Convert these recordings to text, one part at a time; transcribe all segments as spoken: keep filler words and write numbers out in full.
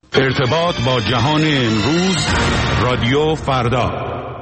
ارتباط با جهان امروز، رادیو فردا.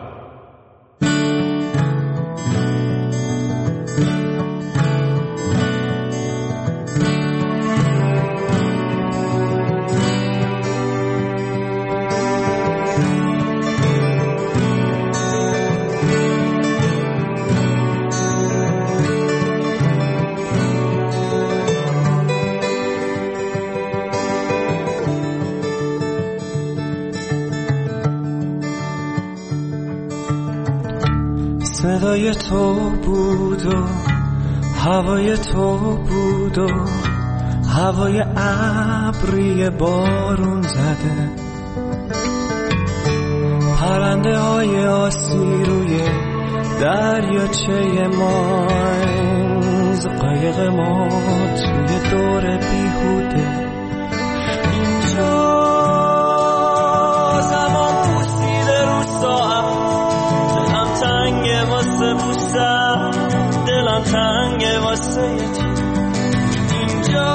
صدای تو بود و هوای تو بود و هوای ابری بارون زده، پرنده های آسی روی دریاچه ماینز، قایق ما توی دور بیهوده. اینجا زمان پوسیده رو ساعت، دلم تنگه واسه بوسم، دلم تنگه واسه یکی. اینجا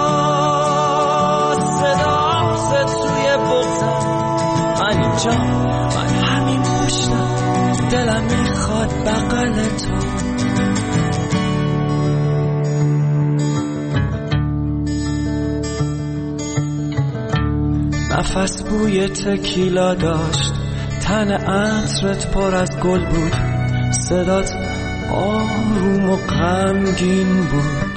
صدا زد توی بغزم، من اینجا، من همین پشتم، دلم میخواد بغل تو. نفس بوی تکیلا داشت، تن عطرت پر از گل بود، صدات آروم و غمگین بود.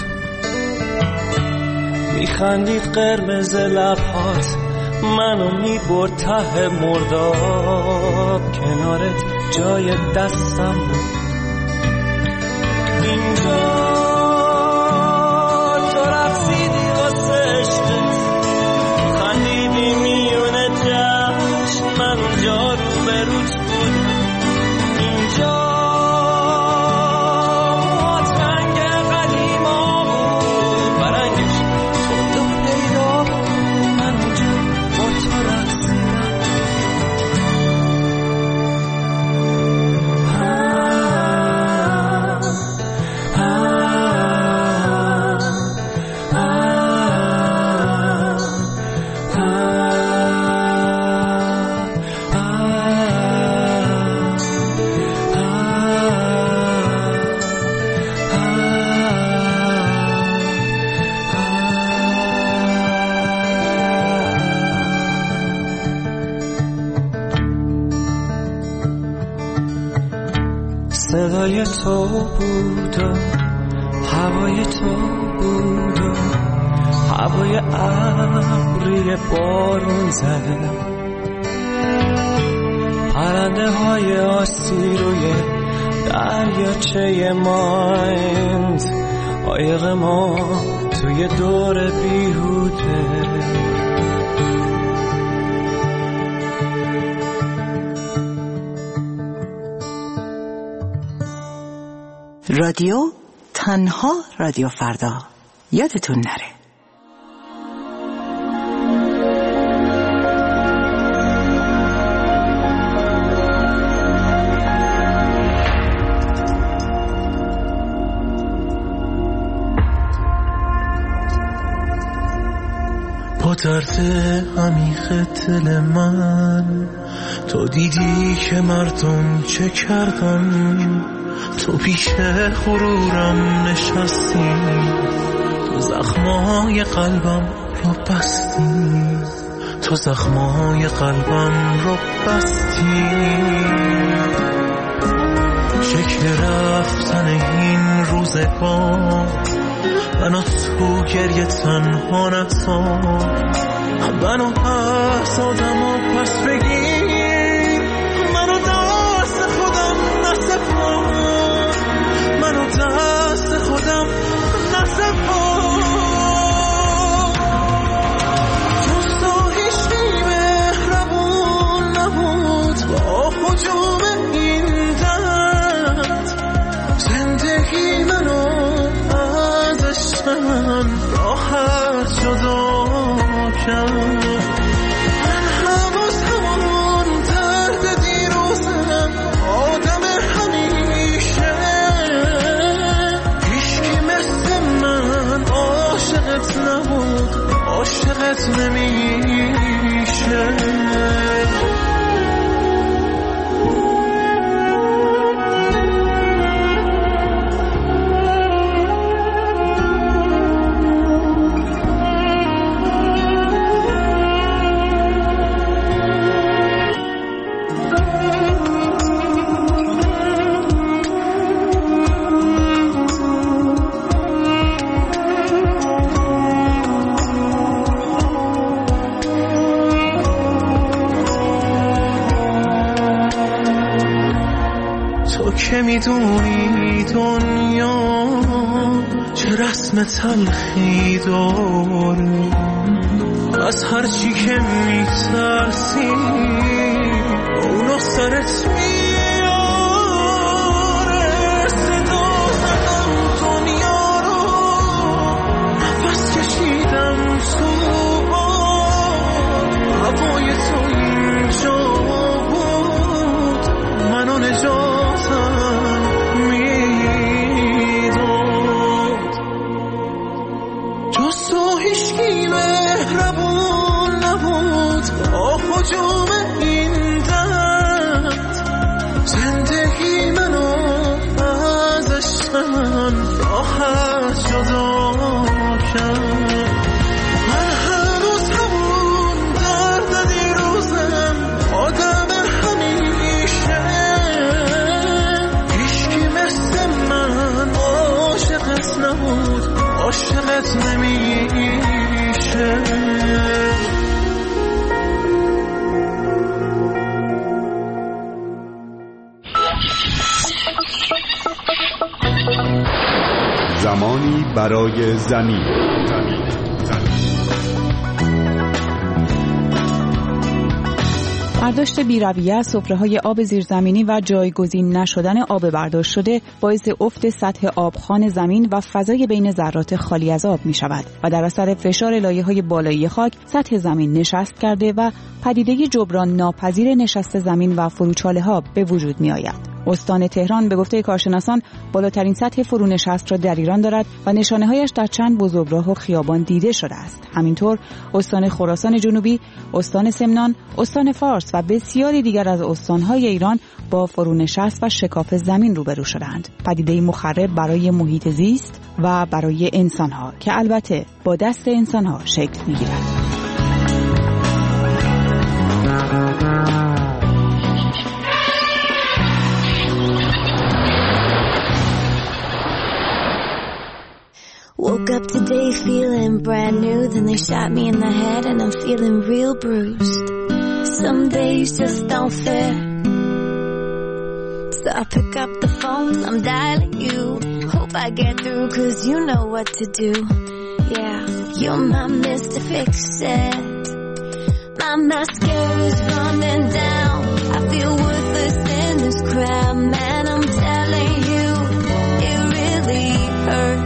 میخندید قرمز لبهات، منو میبرد ته مرداب، کنارت جای دستم بود. اینجا تو رقصیدی واسه عشقت، خندیدی میونه جشن، من اونجا رو به روت بودم. اینجا موهات رنگ قدیما بود، برنگش خود و پیدا بود، من اونجا با تو رقصیدم. صدای تو بود و هوای تو بود و هوای ابری بارون زده، پرنده های آسی روی دریاچه مایند، قایق ما توی دور بیهوده. رادیو تنها رادیو فردا، یادتون نره. با درد عمیق دل من تو دیدی که مردم چه کردن، تو پیش غرورم نشستی، تو زخمای قلبم رو بستی، تو زخمای قلبم رو بستی. شکل رفتن این روزگار منو تو گریه تنها نذار، منو پس آدم و پس بگیر، منو دست خودم نسپار، منو دست خودم نسپار. دوستا هیچی مهربون نبود با هجوم این درد، زندگی منو ازش من راحت جدا کرد. من حواس همون درد دیروزم، آدم همیشه، هیچکی مثل من عاشقت نبود، عاشقت نمیشه. که میدونی دنیا چه رسم تلخی داره، از هرچی که میترسی اونو سرت میاره. صدا زدم دنیا رو، نفس کشیدم تو باد، هوای تو اینجا بود، منو نجاتم میداد. جز تو هیچکی مهربون نبود با حجوم این درد، زندگی منو ازش من راحت جدا کرد. من هنوز همون درد دیروزم، آدم همیشه، هیچکی مثل من عاشقت نبود، عاشقت نمیشه. زمانی برای زمین. برداشت بی‌رویه از سفره‌های آب زیرزمینی و جایگزین نشدن آب برداشت شده باعث افت سطح آبخوان زمین و فضای بین ذرات خالی از آب می شود و در اثر فشار لایه‌های بالایی خاک سطح زمین نشست کرده و پدیده جبران ناپذیر نشست زمین و فروچاله‌ها به وجود می آید. استان تهران به گفته کارشناسان بالاترین سطح فرونشست را در ایران دارد و نشانه‌هایش در چند بزرگراه و خیابان دیده شده است. همینطور استان خراسان جنوبی، استان سمنان، استان فارس و بسیاری دیگر از استان‌های ایران با فرونشست و شکاف زمین روبرو شدند. پدیده‌ای مخرب برای محیط زیست و برای انسان‌ها که البته با دست انسان‌ها شکل می‌گیرد. Woke up today feeling brand new, then they shot me in the head and I'm feeling real bruised. Some days just don't fit, so I pick up the phone, I'm dialing you. Hope I get through cause you know what to do. Yeah, you're my Mister Fix-It. My mascara's running down, I feel worthless in this crowd. Man, I'm telling you, it really hurts.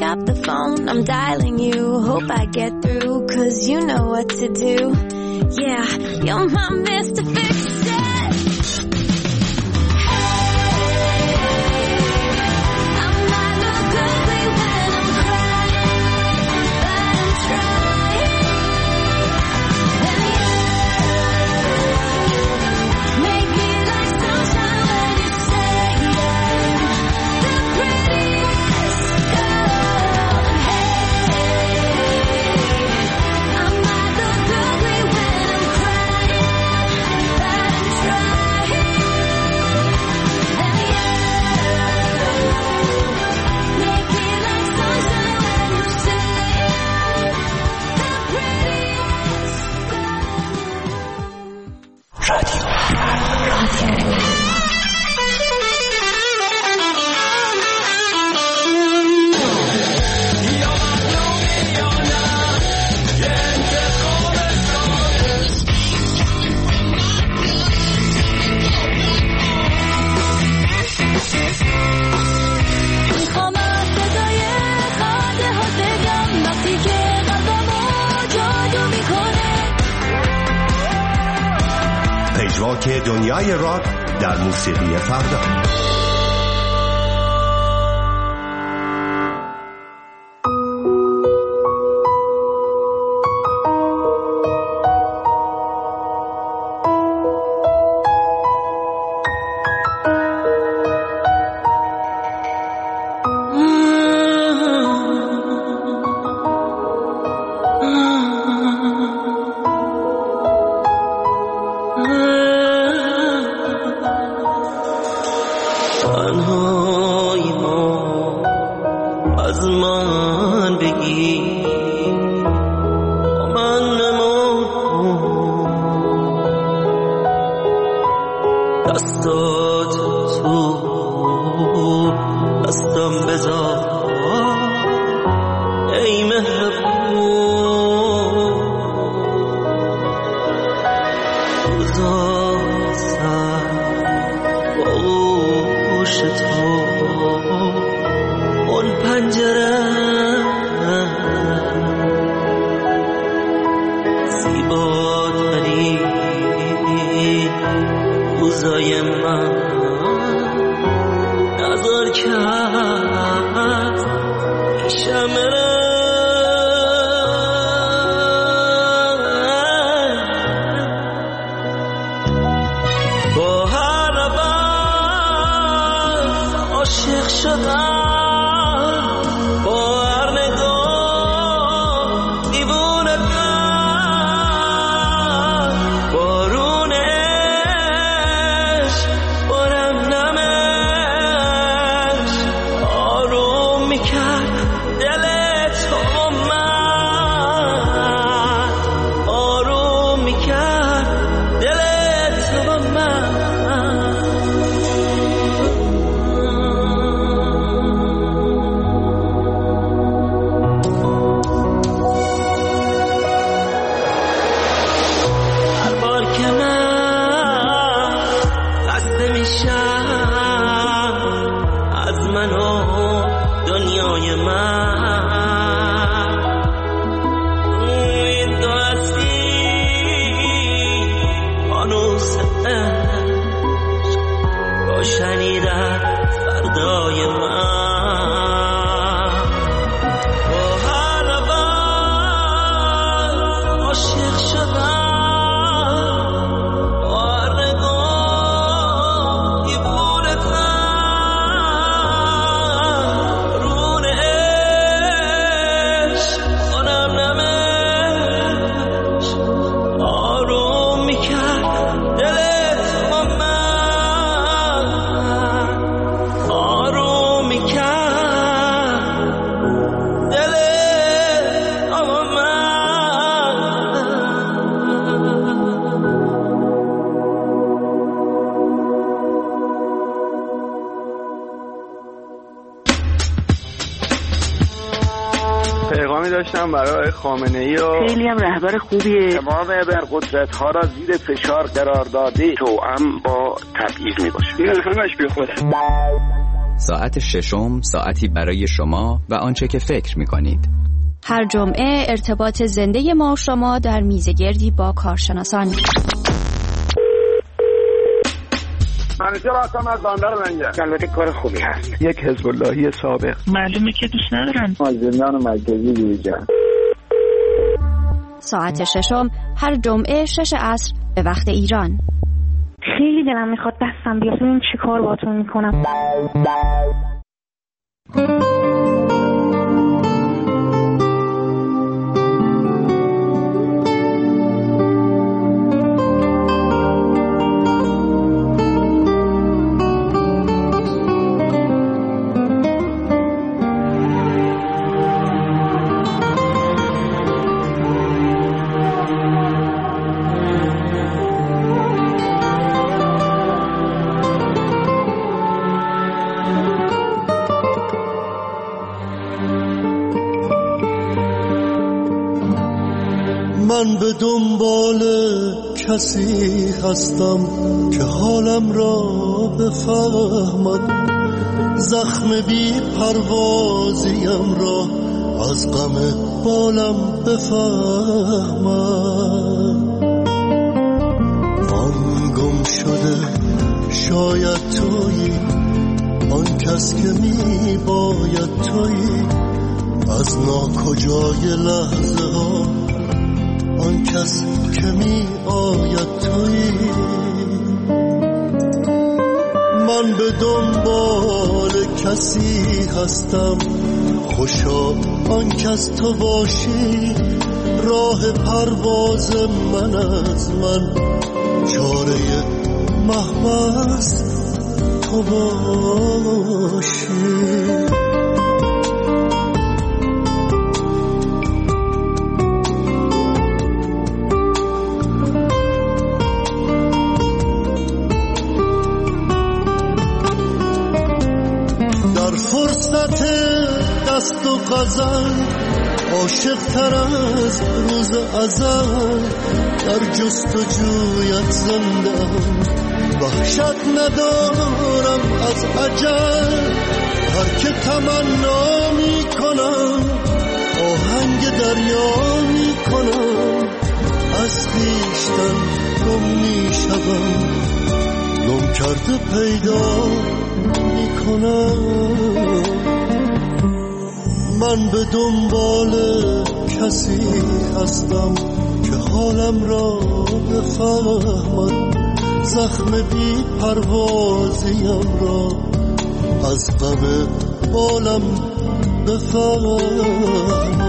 up the phone, I'm dialing you. Hope I get through, cause you know what to do. Yeah, you're my Mister Fix-It. I might look ugly when I'm crying, but I'm trying. And you make me like sunshine when you say I'm the prettiest girl. Hey, I might look ugly when I'm crying, but I'm trying. And you make me like sunshine when you say I'm the prettiest girl. میخوام از صدای خنده ها بگم وقتی که قلبمو جادو میکنه. پژواک دنیای راک در موسیقی فردا. تنهای ما از من بگی با من نمان، دستات تو دستم بذار ای مهربون. روزا سر با گوش تو اون پنجره زیباترین روزای من نظر کرد پیشم با هر نفس عاشق شدم، با هر نگاه دیوونه کرد. بارون عشق بارم نمش آروم میکرد دل تو من، آروم میکرد دل تو من. هر بار که من خسته میشم از من و دنیای من، این دو هستی فانوس عشق روشنی در فردای من. با هر نفس عاشق شدم، با هر نگاه دیوونه کرد. رون عشق کنم نمش آروم میکرد دل تو من، آروم میکرد دل تو من. پیغامی داشتم برای خامنه‌ای و خیلی هم رهبر خوبیه. تمام ابرقدرت ها را زیر فشار قرار داده توأم با تبعیض می باشه. این همش بی خوده. ساعت ششم ساعتی برای شما و آنچه که فکر می‌کنید. هر جمعه ارتباط زنده ما و شما در میزگردی با کارشناسان. منیجر هستم از بندر منجر. البته کار خوبی هست. یک حزب اللهی سابق. معلومه که دوست ندارن. از زندان مرکزی بیرون. ساعت ششم هر جمعه شش عصر به وقت ایران. خیلی دلم میخواد دستم بیاد ببینم چی کار باهاتون میکنم. من به دنبال کسی هستم که حالم را بفهمد، زخم بی پروازیم را از غم بالم بفهمد. آن گم شده شاید تویی، آن کس که می باید تویی، از ناکجای لحظه ها آن کس که می آید تویی. من به دنبال کسی هستم، خوشا آن کس تو باشی، راه پرواز من از من، چاره محبس تو باشی. دست و غزل عاشق تر از روز ازل، در جست و جویت زندم، وحشت ندارم از اجل. هر که تمنا می کنم آهنگ دریا می کنم، از خویشتن گم می شدم، گم کرده پیدا می کنم. من به دنبال کسی هستم که حالم را بفهمد، زخم بی پروازیم را از غم بالم بفهمد.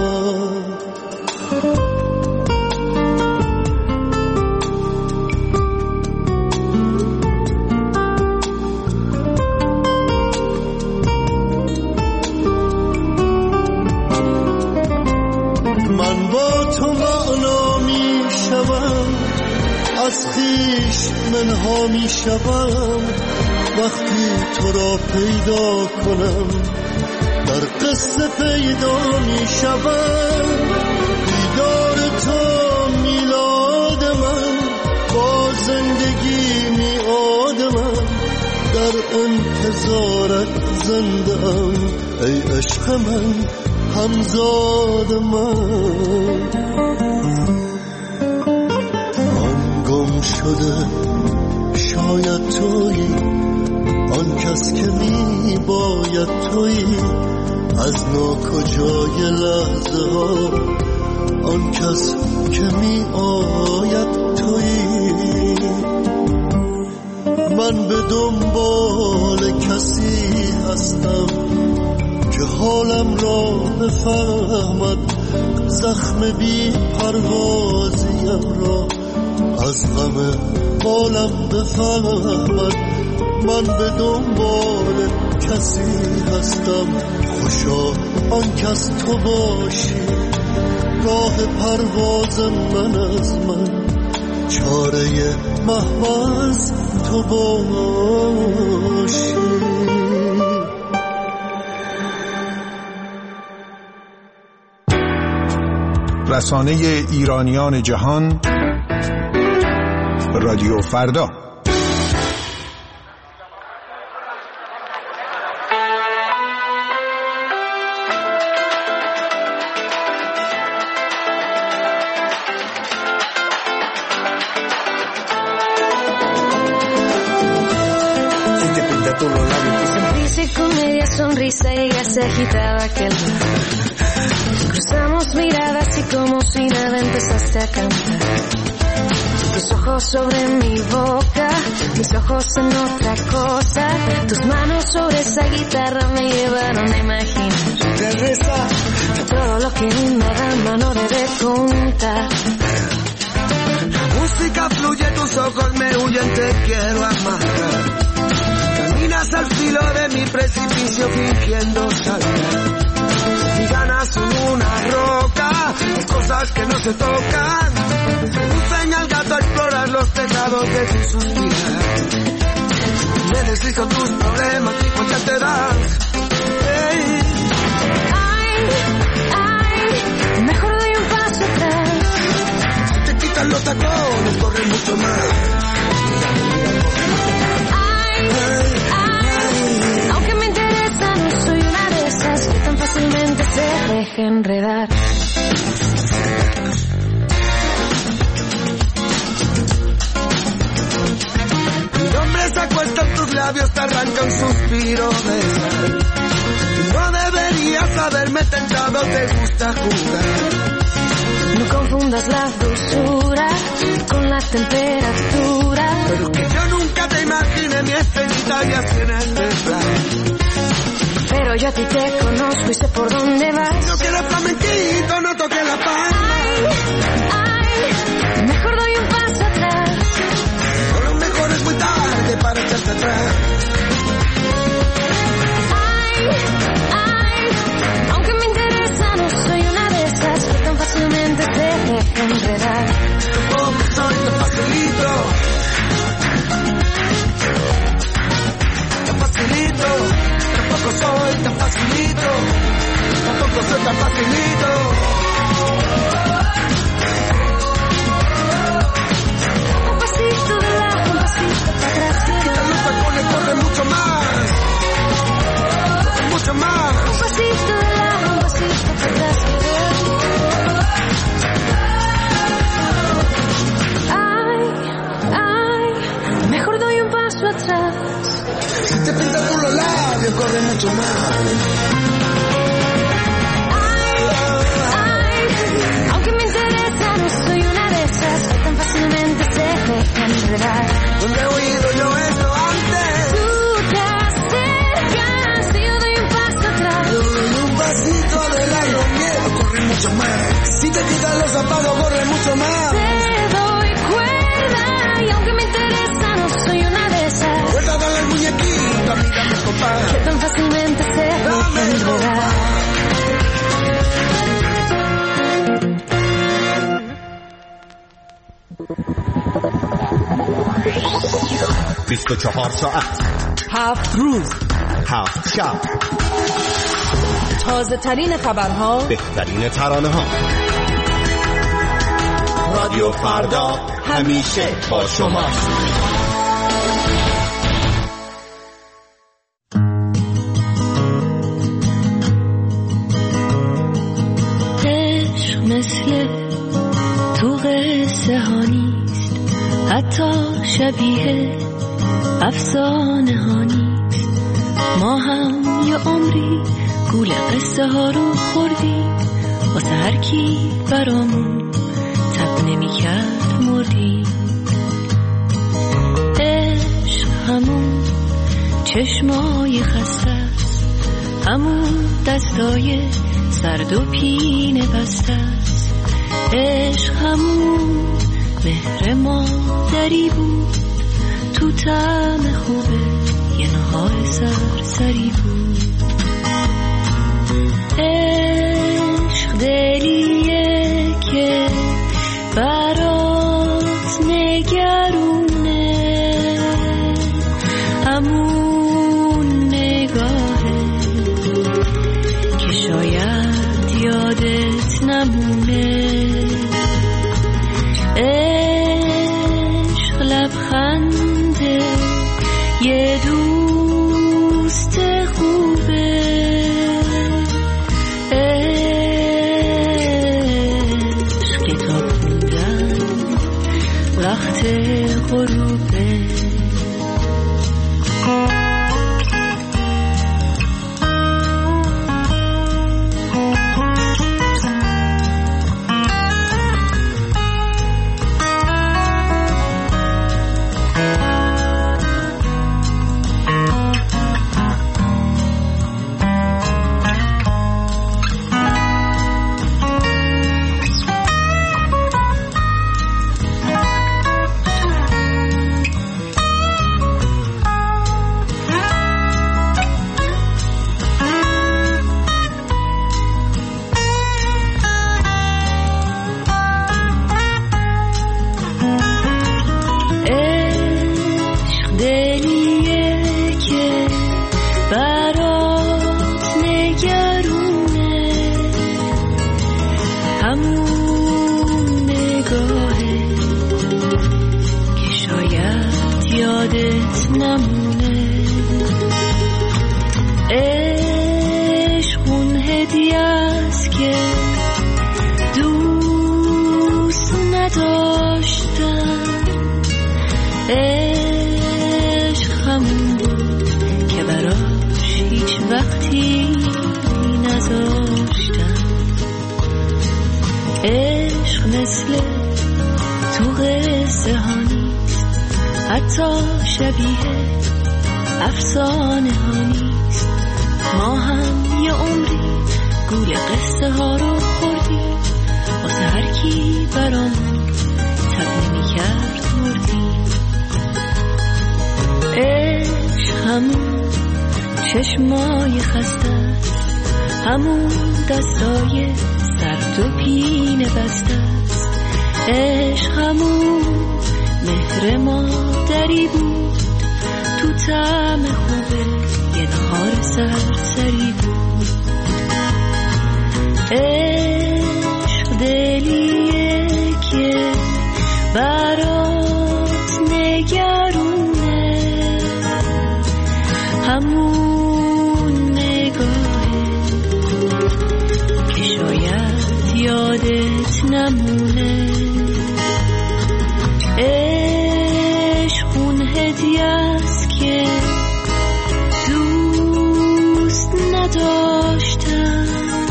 از خویش منها می شوم وقتی تو را پیدا کنم، در قصه پیدا می شوم. دیدار تو میلاد من، با زندگی میعاد من، در انتظارت زنده ام ای عشق من، همزاد من. شده شاید تویی، آن کس که می باید تویی، از ناکجای لحظه ها آن کس که می آید تویی. من به دنبال کسی هستم که حالم را بفهمد، زخم بی پروازیم را از غم بالم بفهمد. من به دنبال کسی هستم، خوشا آن کس تو باشی، راه پرواز من از من، چاره محوز تو باشی. رسانه ایرانیان جهان، رادیو فردا. aquella sonrisa y ella se agitaba aquel bar. Cruzamos miradas y como si nada empezaste a cantar. Tus ojos sobre mi boca, mis ojos en otra cosa. Tus manos sobre esa guitarra me llevaron a imaginar que todo lo que una dama no debe contar. La música fluye, tus ojos me huyen, te quiero amarrar. Caminas al filo de mi precipicio fingiendo saltar. Y ganas son una roca, hay cosas que no se tocan. Seducen al gato a explorar los pecados de tu suspirar. Me deslizo tus problemas y cuenta te das. Hey. Ay, ay, mejor doy un paso atrás. Si te quitan los tacones, corre mucho más. Ay, ay, aunque me interesa, no soy una de esas que tan fácilmente se deja enredar. Se acuesta en tus labios, te arranca un suspiro de sal. No deberías haberme tentado, te gusta jugar. No confundas la dulzura con la temperatura. Pero que yo nunca te imaginé mi escenita y así en el refrán. Pero yo a ti te conozco y sé por dónde vas. No quiero flamenquito, no toques la palma. Ay, ay, mejor doy un paso atrás. Es muy tarde para echarte atrás. Ay, ay, aunque me interesa, no soy una de esas que tan fácilmente se deja enredar. Tampoco soy tan facilito, tan facilito. Tampoco soy tan facilito, tampoco soy tan facilito. Corre mucho más, corre mucho más. Un pasito de lado, un pasito para atrás. Ay, ay, mejor doy un paso atrás. Si te pintas por los labios, corre mucho más. Ay, ay, aunque me interesa, no soy una de esas que tan fácilmente se dejan enredar. ¿Dónde he oído yo esto antes? Tú te acercas y yo doy un paso atrás. Yo doy un pasito de largo, miedo, corre mucho más. Si te quitan los zapatos, corre mucho más. Te doy cuerda y aunque me interesa, no soy una de esas. Cuerda, dale al muñequito, amígame, compadre. Que tan fácilmente se dejan enredar. بیست و چهار ساعت هفت روز هفت شب تازه ترین خبرها بهترین ترانه ها رادیو فردا همیشه با شما عشق مثل تو قصه ها نیست حتی شبیه افسانه ها نیست ما هم یه عمری گول قصه ها رو خوردیم واسه هر کی برامون تب نمی کرد مردیم عشق همون چشمای خسته است همون دستای سرد و پینه بسته است عشق همون مهر مادری بود تو طعم خوبه یه نهار سرسری بود عشق دلیه که برات نگرونه همون نگاهه که شاید یادت نمونه عشق لبخنده یه دوست خوبه عشق کتاب خوندن وقت غروبه همون نگاهه که شاید یادت نمونه. عشق اون هدیه است که دوست نداشتم. عشق همون بود که براش هیچ وقتی نذاشتم. عشق مثل تو قصه ها نیست، حتی شبیه افسانه ها نیست. ما هم یه عمری گول قصه ها رو خوردیم، واسه هر کی برامون تب نمی کرد مردیم. عشق همون چشمای خسته است، همون دستای سرد و پینه بسته است. عشق همون مهر مادری بود، تو طعم خوبه یه نهار سرسری بود. عشق دلیه که برات نگرونه، همون نگاهه که شاید یادت نمونه. عشق اون هدیه است که دوست نداشتم.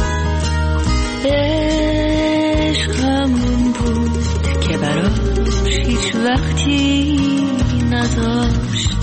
عشق همون بود که براش هیچ وقتی نداشتم.